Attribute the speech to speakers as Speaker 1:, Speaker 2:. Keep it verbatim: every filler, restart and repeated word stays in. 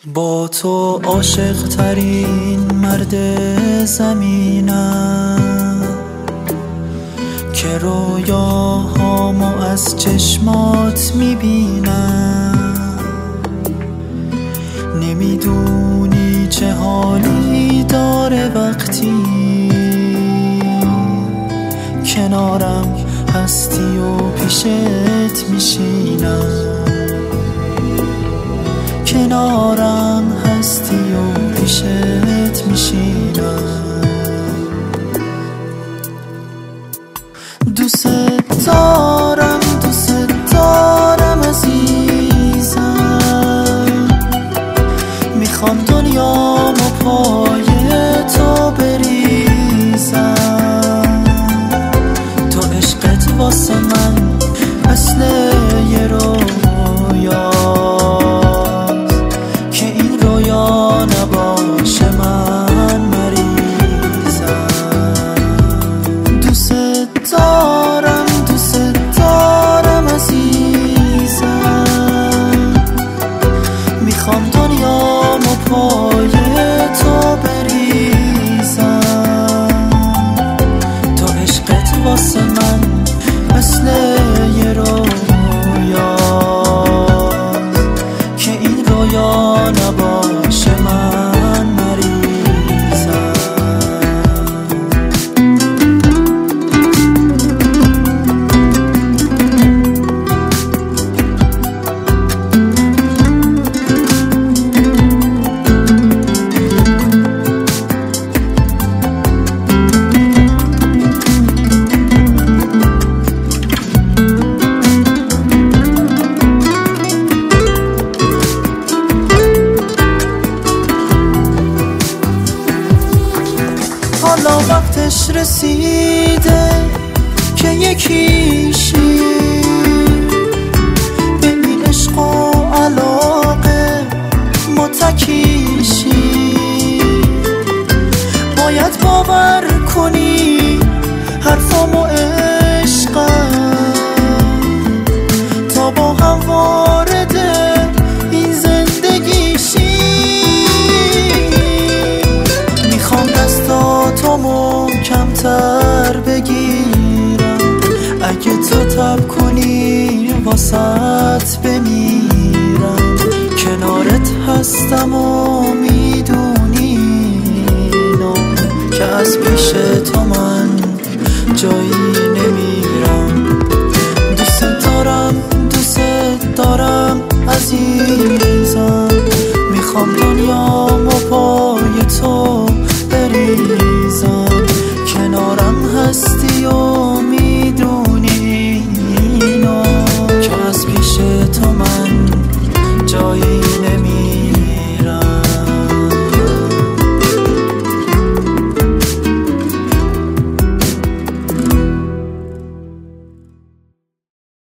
Speaker 1: با تو عاشق ترین مرد زمینم که رویاهامو از چشمات میبینم. نمیدونی چه حالی داره وقتی کنارم هستی و پیشت میشینم. کنارم هستی و پیشت میشینم. دوست دارم دوست دارم عزیزم، میخوام دنیامو پای تو بریزم. تو عشقت واسه من مثل یه رویا که این رویا نباشه من مریضم. دوست دارم دوست دارم عزیزم، میخوام دنیامو پای تو بریزم. تو عشقت واسه من مثل یه رویا که این رویا نباشه من مریضم. حالا وقتش رسیده که یکیشی به این عشق و علاقه متکیشی. باید باور کنی حرفامو عشقم تا با هم وارد این زندگیشی. میخوام دستاتو محکم‌تر بگیرم، اگه تو تب کنی واسط بمیرم. کنارت هستم و میدونی اینو که از پیش تو من جایی نمیرم. دوست دارم دوست دارم عزیزم، میخوام دنیامو پای تو بریزم. کنارم هستی و میدونی اینو که از پیش تو من